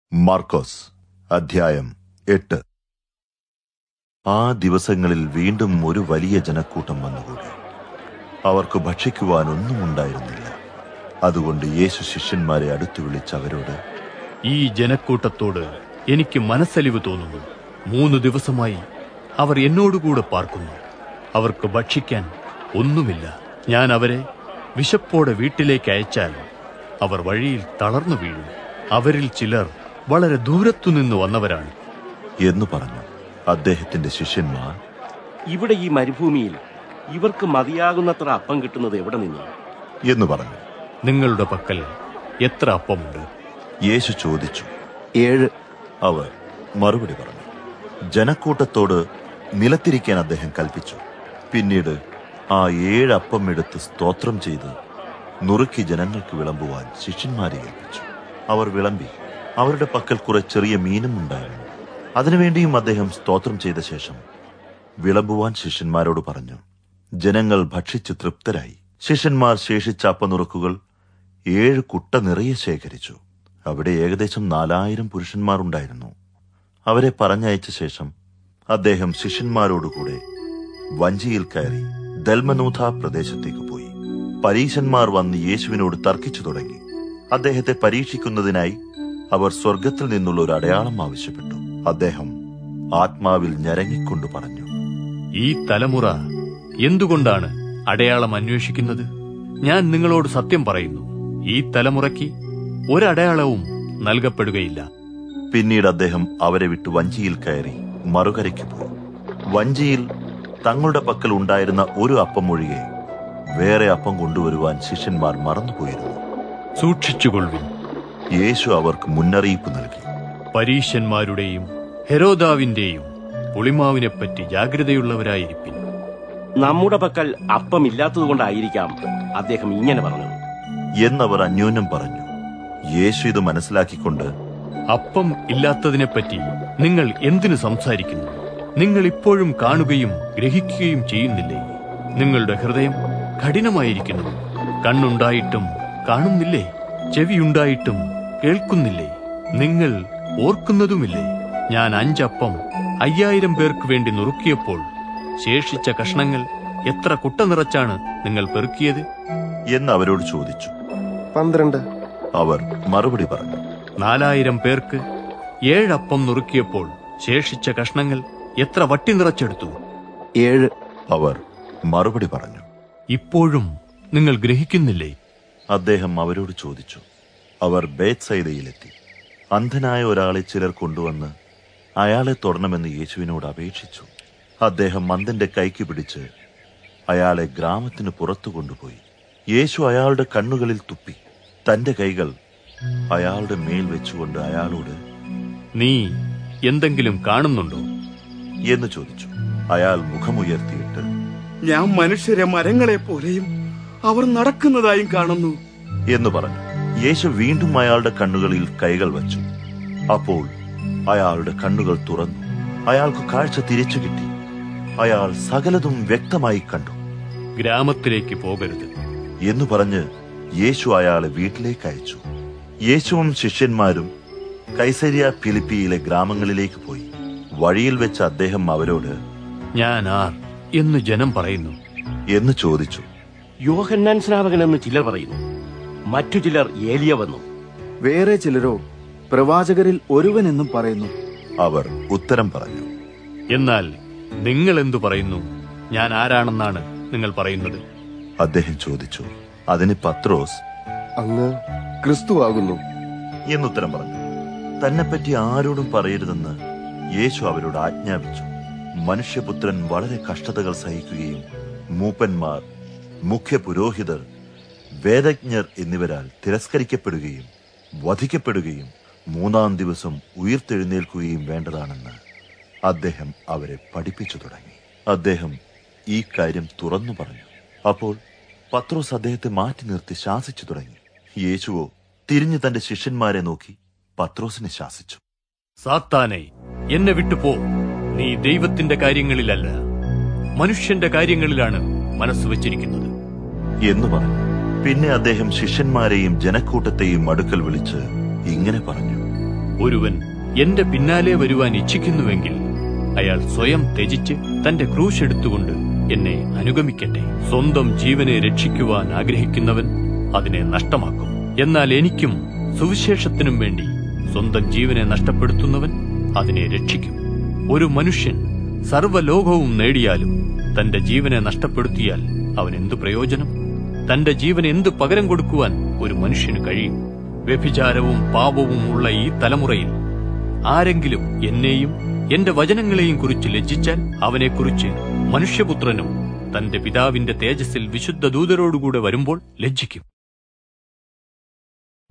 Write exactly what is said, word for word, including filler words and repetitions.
മാർക്കോസ് അധ്യായം എട്ട്. ആ ദിവസങ്ങളിൽ വീണ്ടും ഒരു വലിയ ജനക്കൂട്ടം വന്നുകൂടി. അവർക്ക് ഭക്ഷിക്കുവാൻ ഒന്നും ഉണ്ടായിരുന്നില്ല. അതുകൊണ്ട് യേശു ശിഷ്യന്മാരെ അടുത്തു വിളിച്ച് അവരോട്, ഈ ജനക്കൂട്ടത്തോട് എനിക്ക് മനസ്സലിവ് തോന്നുന്നു. മൂന്ന് ദിവസമായി അവർ എന്നോടുകൂടെ പാർക്കുന്നു. അവർക്ക് ഭക്ഷിക്കാൻ ഒന്നുമില്ല. ഞാൻ അവരെ വിശപ്പോടെ വീട്ടിലേക്ക് അയച്ചാൽ അവർ വഴിയിൽ തളർന്നു വീഴും. അവരിൽ ചിലർ വളരെ ദൂരത്തുനിന്ന് വന്നവരാണ് എന്ന് പറഞ്ഞു. അദ്ദേഹത്തിന്റെ ശിഷ്യന്മാർ, ഇവിടെ ഈ മരുഭൂമിയിൽ ഇവർക്ക് മതിയാകുന്നത്ര അപ്പം കിട്ടുന്നത് എവിടെ നിന്ന് എന്ന് പറഞ്ഞു. നിങ്ങളുടെ പക്കൽ എത്ര അപ്പമുണ്ട്? യേശു ചോദിച്ചു. ഏഴ്. അവർ മറുപടി പറഞ്ഞു. ജനക്കൂട്ടത്തോട് നിലത്തിരിക്കാൻ അദ്ദേഹം കൽപ്പിച്ചു. പിന്നീട് ആ ഏഴ് അപ്പം എടുത്ത് സ്തോത്രം ചെയ്ത് നുറുക്കി ജനങ്ങൾക്ക് വിളമ്പുവാൻ ശിഷ്യന്മാരെ ഏൽപ്പിച്ചു. അവർ വിളമ്പി. അവരുടെ പക്കൽ കുറെ ചെറിയ മീനും ഉണ്ടായിരുന്നു. അതിനുവേണ്ടിയും അദ്ദേഹം സ്തോത്രം ചെയ്ത ശേഷം വിളമ്പുവാൻ ശിഷ്യന്മാരോട് പറഞ്ഞു. ജനങ്ങൾ ഭക്ഷിച്ച് തൃപ്തരായി. ശിഷ്യന്മാർ ശേഷിച്ച അപ്പനുറുക്കുകൾ ഏഴ് കുട്ട നിറയെ ശേഖരിച്ചു. അവിടെ ഏകദേശം നാലായിരം പുരുഷന്മാർ ഉണ്ടായിരുന്നു. അവരെ പറഞ്ഞയച്ച ശേഷം അദ്ദേഹം ശിഷ്യന്മാരോടുകൂടെ വഞ്ചിയിൽ കയറി ദൽമനൂഥ പ്രദേശത്തേക്ക് പോയി. പരീശന്മാർ വന്ന് യേശുവിനോട് തർക്കിച്ചു തുടങ്ങി. അദ്ദേഹത്തെ പരീക്ഷിക്കുന്നതിനായി അവർ സ്വർഗത്തിൽ നിന്നുള്ള ഒരു അടയാളം ആവശ്യപ്പെട്ടു. അദ്ദേഹം ആത്മാവിൽ ഞരങ്ങിക്കൊണ്ട് പറഞ്ഞു, ഈ തലമുറ എന്തുകൊണ്ടാണ് അടയാളം അന്വേഷിക്കുന്നത്? ഞാൻ നിങ്ങളോട് സത്യം പറയുന്നു, ഈ തലമുറയ്ക്ക് ഒരടയാളവും നൽകപ്പെടുകയില്ല. പിന്നീട് അദ്ദേഹം അവരെ വിട്ട് വഞ്ചിയിൽ കയറി മറുകരയ്ക്ക് പോയി. വഞ്ചിയിൽ തങ്ങളുടെ പക്കൽ ഉണ്ടായിരുന്ന ഒരു അപ്പം ഒഴികെ വേറെ അപ്പം കൊണ്ടുവരുവാൻ ശിഷ്യന്മാർ മറന്നുപോയിരുന്നു. സൂക്ഷിച്ചുകൊള്ളുവിൻ. യേശു അവർക്ക് മുന്നറിയിപ്പ് നൽകി. പരീശന്മാരുടെയും ഹെരോദാവിന്റെയും പുളിമാവിനെപ്പറ്റി ജാഗ്രതയുള്ളവരായിരിപ്പിൻ. നമ്മുടെ പക്കൽ അപ്പമില്ലാത്തതുകൊണ്ടായിരിക്കാം അദ്ദേഹം ഇങ്ങനെ പറഞ്ഞു എന്നവർ അന്യോന്യം പറഞ്ഞു. യേശു ഇത് മനസ്സിലാക്കിക്കൊണ്ട്, അപ്പം ഇല്ലാത്തതിനെപ്പറ്റി നിങ്ങൾ എന്തിനു സംസാരിക്കുന്നു? നിങ്ങൾ ഇപ്പോഴും കാണുകയും ഗ്രഹിക്കുകയും ചെയ്യുന്നില്ലേ? നിങ്ങളുടെ ഹൃദയം കഠിനമായിരിക്കുന്നു. കണ്ണുണ്ടായിട്ടും കാണുന്നില്ലേ? ചെവിയുണ്ടായിട്ടും കേൾക്കുന്നില്ലേ? നിങ്ങൾ ഓർക്കുന്നതുമില്ലേ? ഞാൻ അഞ്ചപ്പം അയ്യായിരം പേർക്ക് വേണ്ടി നുറുക്കിയപ്പോൾ ശേഷിച്ച കഷ്ണങ്ങൾ എത്ര കുട്ട നിറച്ചാണ് നിങ്ങൾ പെറുക്കിയത് എന്ന് അവരോട് ചോദിച്ചു. പന്ത്രണ്ട്. അവർ മറുപടി പറഞ്ഞു. നാലായിരം പേർക്ക് ഏഴപ്പം നുറുക്കിയപ്പോൾ ശേഷിച്ച കഷ്ണങ്ങൾ എത്ര വട്ടി നിറച്ചെടുത്തു? ഏഴ്. അവർ മറുപടി പറഞ്ഞു. ഇപ്പോഴും നിങ്ങൾ ഗ്രഹിക്കുന്നില്ലേ? അദ്ദേഹം അവരോട് ചോദിച്ചു. അവർ ബേത്സയിദയിലെത്തി. അന്ധനായ ഒരാളെ ചിലർ കൊണ്ടുവന്ന് അയാളെ തൊടണമെന്ന് യേശുവിനോട് അപേക്ഷിച്ചു. അദ്ദേഹം മന്ദന്റെ കൈക്ക് പിടിച്ച് അയാളെ ഗ്രാമത്തിന് പുറത്തു കൊണ്ടുപോയി. യേശു അയാളുടെ കണ്ണുകളിൽ തുപ്പി തന്റെ കൈകൾ അയാളുടെ മേൽ വെച്ചുകൊണ്ട് അയാളോട്, നീ എന്തെങ്കിലും കാണുന്നുണ്ടോ എന്ന് ചോദിച്ചു. അയാൾ മുഖമുയർത്തിയിട്ട്, ഞാൻ മനുഷ്യരെ മരങ്ങളെ പോലെയും അവർ നടക്കുന്നതായും കാണുന്നു എന്ന് പറഞ്ഞു. യേശു വീണ്ടും അയാളുടെ കണ്ണുകളിൽ കൈകൾ വച്ചു. അപ്പോൾ അയാളുടെ കണ്ണുകൾ തുറന്നു. അയാൾക്ക് കാഴ്ച തിരിച്ചു കിട്ടി. അയാൾ സകലതും വ്യക്തമായി കണ്ടു. ഗ്രാമത്തിലേക്ക് പോകരുത് എന്ന് പറഞ്ഞ് യേശു അയാളെ വീട്ടിലേക്ക് അയച്ചു. യേശുവും ശിഷ്യന്മാരും കൈസരിയ ഫിലിപ്പിയിലെ ഗ്രാമങ്ങളിലേക്ക് പോയി. വഴിയിൽ വെച്ച് അദ്ദേഹം അവരോട്, ഞാൻ ആർ എന്ന് ജനം പറയുന്നു എന്ന് ചോദിച്ചു. യോഹന്നാൻ സ്നാപകൻ എന്ന് ചിലർ പറയുന്നു, മറ്റു ചിലർ ഏലിയവെന്നും, വേറെ ചിലരോ പ്രവാചകരിൽ ഒരുവൻ എന്നും പറയുന്നു. അവർ ഉത്തരം പറഞ്ഞു. എന്നാൽ നിങ്ങൾ എന്തു പറയുന്നു? ഞാൻ ആരാണെന്നാണ് നിങ്ങൾ പറയുന്നത്? അദ്ദേഹം ചോദിച്ചു. അതിന് പത്രോസ്, അങ്ങ് ക്രിസ്തുവാകുന്നു എന്നുത്തരം പറഞ്ഞു. തന്നെപ്പറ്റി ആരോടും പറയരുതെന്ന് യേശു അവരോട് ആജ്ഞാപിച്ചു. മനുഷ്യപുത്രൻ വളരെ കഷ്ടതകൾ സഹിക്കുകയും മൂപ്പന്മാർ, മുഖ്യ പുരോഹിതർ, വേദജ്ഞർ എന്നിവരാൽ തിരസ്കരിക്കപ്പെടുകയും വധിക്കപ്പെടുകയും മൂന്നാം ദിവസം ഉയിർത്തെഴുന്നേൽക്കുകയും വേണ്ടതാണെന്ന് അദ്ദേഹം അവരെ പഠിപ്പിച്ചു തുടങ്ങി. അദ്ദേഹം ഈ കാര്യം തുറന്നു പറഞ്ഞു. അപ്പോൾ പത്രോസ് അദ്ദേഹത്തെ മാറ്റി നിർത്തി ശാസിച്ചു തുടങ്ങി. യേശുവോ തിരിഞ്ഞു തന്റെ ശിഷ്യന്മാരെ നോക്കി പത്രോസിനെ ശാസിച്ചു. സാത്താനെ, എന്നെ വിട്ടുപോ. നീ ദൈവത്തിന്റെ കാര്യങ്ങളിലല്ല, മനുഷ്യന്റെ കാര്യങ്ങളിലാണ് മനസ്സ് വച്ചിരിക്കുന്നത് എന്ന് പറഞ്ഞു. പിന്നെ അദ്ദേഹം ശിഷ്യന്മാരെയും ജനക്കൂട്ടത്തെയും അടുക്കൽ വിളിച്ച് ഇങ്ങനെ പറഞ്ഞു. ഒരുവൻ എന്റെ പിന്നാലെ വരുവാൻ ഇച്ഛിക്കുന്നുവെങ്കിൽ അയാൾ സ്വയം ത്യജിച്ച് തന്റെ ക്രൂശ് എടുത്തുകൊണ്ട് എന്നെ അനുഗമിക്കട്ടെ. സ്വന്തം ജീവനെ രക്ഷിക്കുവാൻ ആഗ്രഹിക്കുന്നവൻ അതിനെ നഷ്ടമാക്കും. എന്നാൽ എനിക്കും സുവിശേഷത്തിനും വേണ്ടി സ്വന്തം ജീവനെ നഷ്ടപ്പെടുത്തുന്നവൻ അതിനെ രക്ഷിക്കും. ഒരു മനുഷ്യൻ സർവ്വലോകവും നേടിയാലും തന്റെ ജീവനെ നഷ്ടപ്പെടുത്തിയാൽ അവൻ എന്തു പ്രയോജനം? തന്റെ ജീവൻ എന്തു പകരം കൊടുക്കുവാൻ ഒരു മനുഷ്യന് കഴിയും? വ്യഭിചാരവും പാപവും ഉള്ള ഈ തലമുറയിൽ ആരെങ്കിലും എന്നെയും എന്റെ വചനങ്ങളെയും കുറിച്ച് ലജ്ജിച്ചാൽ അവനെക്കുറിച്ച് മനുഷ്യപുത്രനും തന്റെ പിതാവിന്റെ തേജസ്സിൽ വിശുദ്ധ ദൂതരോടുകൂടെ വരുമ്പോൾ ലജ്ജിക്കും.